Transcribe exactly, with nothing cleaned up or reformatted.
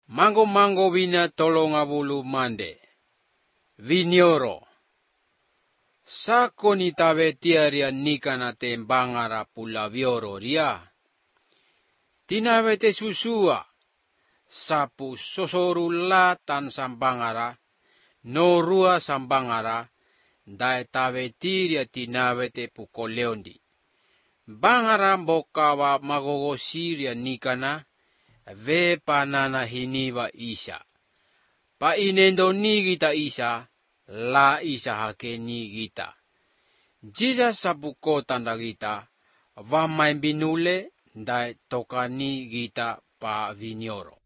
Mango-mango vina tolongabulu mande. Vinioro. Sako ni tabe tiaria nikana te bangara pulavioro ria. Tinavete susua. Sapu sosorula tan sambangara. Norua sambangara. Dae tabe tiria tinavete pukoleondi. Bangara bokawa magogosiria nikana. Ve panana hiniva isa. Pa inendo nigita isa. La isa hake nigita. Jisa sabuko tanda gita. Va main binule. Dai tokani gita pa vinioro.